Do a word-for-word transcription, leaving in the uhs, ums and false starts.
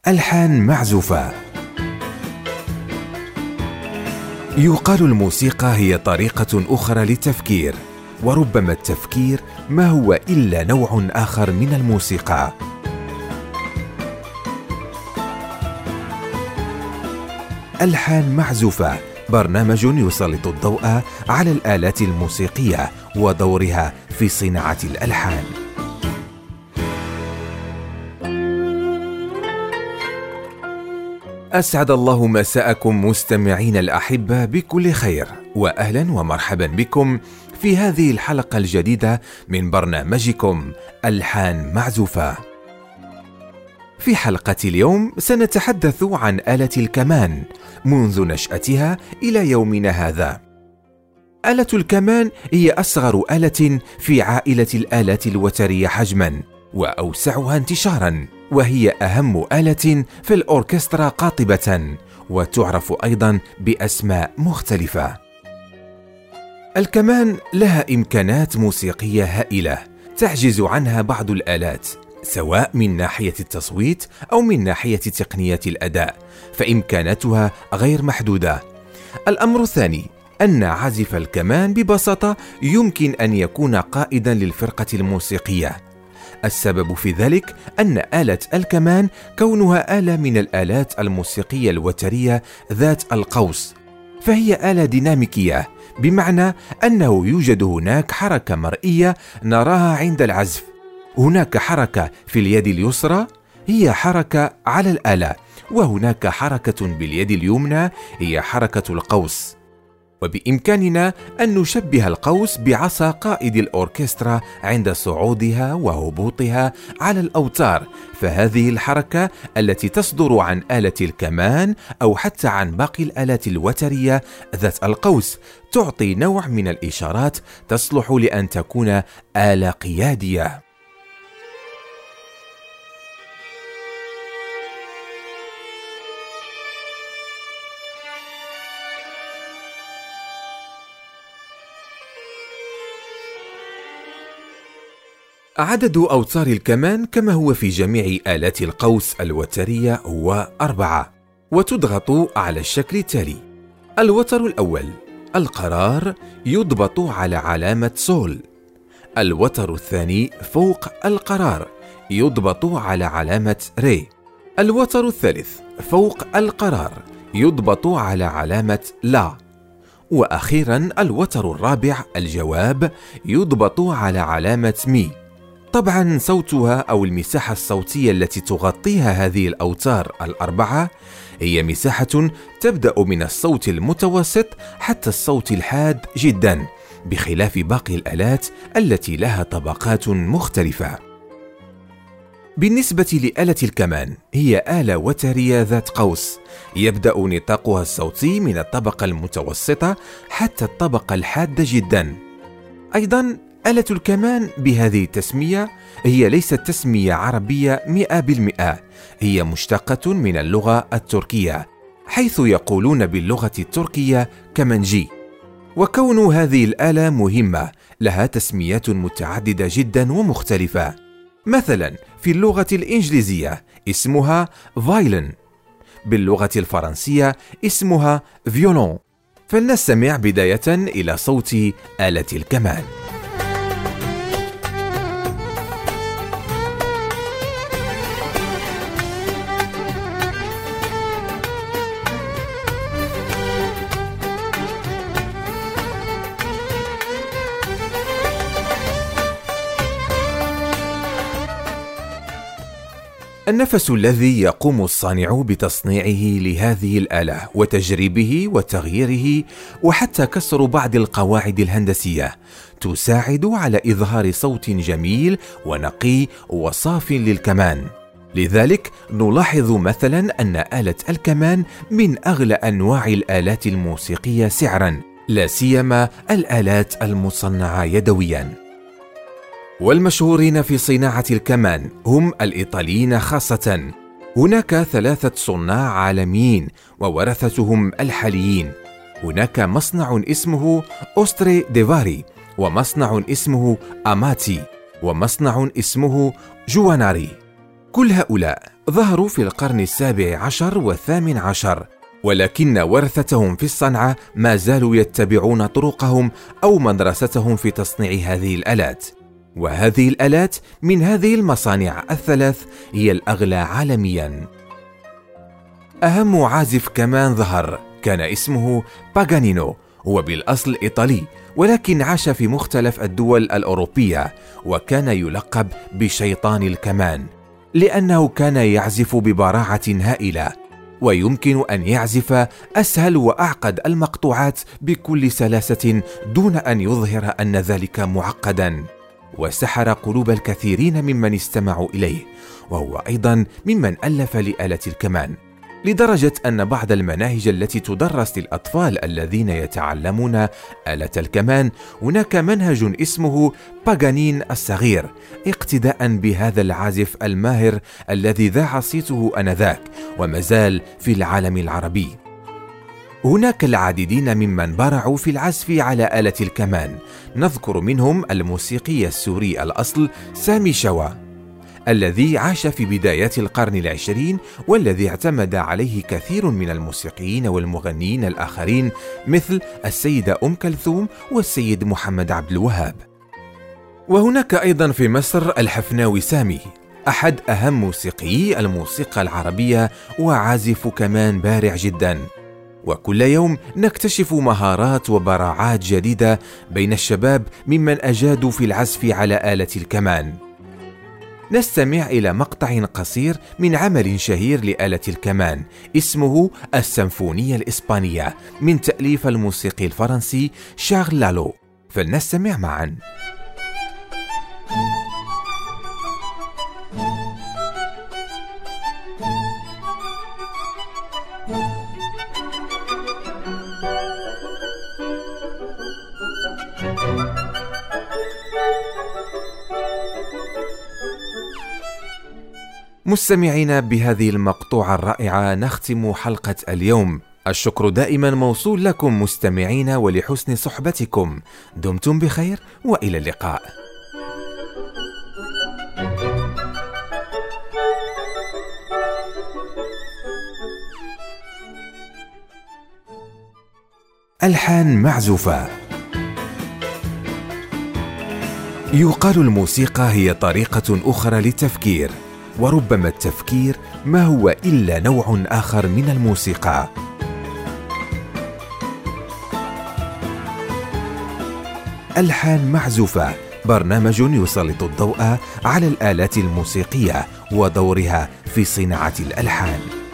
ألحان معزوفة. يقال الموسيقى هي طريقة أخرى للتفكير، وربما التفكير ما هو إلا نوع آخر من الموسيقى. ألحان معزوفة برنامج يسلط الضوء على الآلات الموسيقية ودورها في صناعة الألحان. أسعد الله مساءكم مستمعين الأحبة بكل خير، وأهلا ومرحبا بكم في هذه الحلقة الجديدة من برنامجكم ألحان معزوفة. في حلقة اليوم سنتحدث عن آلة الكمان منذ نشأتها إلى يومنا هذا. آلة الكمان هي أصغر آلة في عائلة الآلات الوترية حجما، وأوسعها انتشارا، وهي أهم آلة في الأوركسترا قاطبة، وتعرف أيضا بأسماء مختلفة. الكمان لها إمكانات موسيقية هائلة تعجز عنها بعض الآلات، سواء من ناحية التصويت أو من ناحية تقنية الأداء، فإمكاناتها غير محدودة. الأمر الثاني أن عازف الكمان ببساطة يمكن أن يكون قائدا للفرقة الموسيقية. السبب في ذلك أن آلة الكمان كونها آلة من الآلات الموسيقية الوترية ذات القوس، فهي آلة ديناميكية، بمعنى أنه يوجد هناك حركة مرئية نراها عند العزف. هناك حركة في اليد اليسرى هي حركة على الآلة، وهناك حركة باليد اليمنى هي حركة القوس، وبإمكاننا أن نشبه القوس بعصا قائد الأوركسترا عند صعودها وهبوطها على الأوتار. فهذه الحركة التي تصدر عن آلة الكمان أو حتى عن باقي الآلات الوترية ذات القوس تعطي نوع من الإشارات تصلح لأن تكون آلة قيادية. عدد أوتار الكمان كما هو في جميع آلات القوس الوترية هو أربعة، وتضغط على الشكل التالي. الوتر الأول القرار يضبط على علامة سول. الوتر الثاني فوق القرار يضبط على علامة ري. الوتر الثالث فوق القرار يضبط على علامة لا. وأخيرا الوتر الرابع الجواب يضبط على علامة مي. طبعا صوتها أو المساحة الصوتية التي تغطيها هذه الأوتار الأربعة هي مساحة تبدأ من الصوت المتوسط حتى الصوت الحاد جدا، بخلاف باقي الآلات التي لها طبقات مختلفة. بالنسبة لآلة الكمان هي آلة وترية ذات قوس، يبدأ نطاقها الصوتي من الطبقة المتوسطة حتى الطبقة الحادة جدا. أيضا آلة الكمان بهذه التسمية هي ليست تسمية عربية مئة بالمئة، هي مشتقة من اللغة التركية، حيث يقولون باللغة التركية كمانجي. وكون هذه الآلة مهمة لها تسميات متعددة جدا ومختلفة. مثلا في اللغة الإنجليزية اسمها فايلن، باللغة الفرنسية اسمها فيولون. فلنستمع بداية إلى صوت آلة الكمان. النفس الذي يقوم الصانع بتصنيعه لهذه الآلة وتجريبه وتغييره وحتى كسر بعض القواعد الهندسية تساعد على إظهار صوت جميل ونقي وصاف للكمان. لذلك نلاحظ مثلا أن آلة الكمان من أغلى أنواع الآلات الموسيقية سعرا، لا سيما الآلات المصنعة يدويا. والمشهورين في صناعة الكمان هم الإيطاليين خاصة. هناك ثلاثة صناع عالميين وورثتهم الحاليين. هناك مصنع اسمه أوستري ديفاري، ومصنع اسمه أماتي، ومصنع اسمه جواناري. كل هؤلاء ظهروا في القرن السابع عشر والثامن عشر، ولكن ورثتهم في الصنعة ما زالوا يتبعون طرقهم أو مدرستهم في تصنيع هذه الآلات. وهذه الآلات من هذه المصانع الثلاث هي الأغلى عالمياً. أهم عازف كمان ظهر كان اسمه باغانينو، هو بالأصل إيطالي ولكن عاش في مختلف الدول الأوروبية، وكان يلقب بشيطان الكمان لأنه كان يعزف ببراعة هائلة، ويمكن أن يعزف أسهل وأعقد المقطوعات بكل سلاسة دون أن يظهر أن ذلك معقدا، وسحر قلوب الكثيرين ممن استمعوا إليه، وهو أيضا ممن ألف لآلة الكمان، لدرجة أن بعض المناهج التي تدرس للأطفال الذين يتعلمون آلة الكمان هناك منهج اسمه باغانين الصغير، اقتداء بهذا العازف الماهر الذي ذاع صيته آنذاك ومازال في العالم العربي. هناك العديدين ممن برعوا في العزف على آلة الكمان، نذكر منهم الموسيقي السوري الأصل سامي شوا الذي عاش في بدايات القرن العشرين، والذي اعتمد عليه كثير من الموسيقيين والمغنيين الآخرين مثل السيدة أم كلثوم والسيد محمد عبد الوهاب. وهناك أيضا في مصر الحفناوي سامي، أحد أهم موسيقيي الموسيقى العربية وعازف كمان بارع جدا، وكل يوم نكتشف مهارات وبراعات جديدة بين الشباب ممن أجادوا في العزف على آلة الكمان. نستمع إلى مقطع قصير من عمل شهير لآلة الكمان اسمه السيمفونية الإسبانية من تأليف الموسيقي الفرنسي شارل لالو، فلنستمع معا. مستمعين، بهذه المقطوعة الرائعة نختم حلقة اليوم. الشكر دائما موصول لكم مستمعين ولحسن صحبتكم. دمتم بخير وإلى اللقاء. ألحان معزوفة. يقال الموسيقى هي طريقة أخرى للتفكير، وربما التفكير ما هو إلا نوع آخر من الموسيقى. ألحان معزوفة برنامج يسلط الضوء على الآلات الموسيقية ودورها في صناعة الألحان.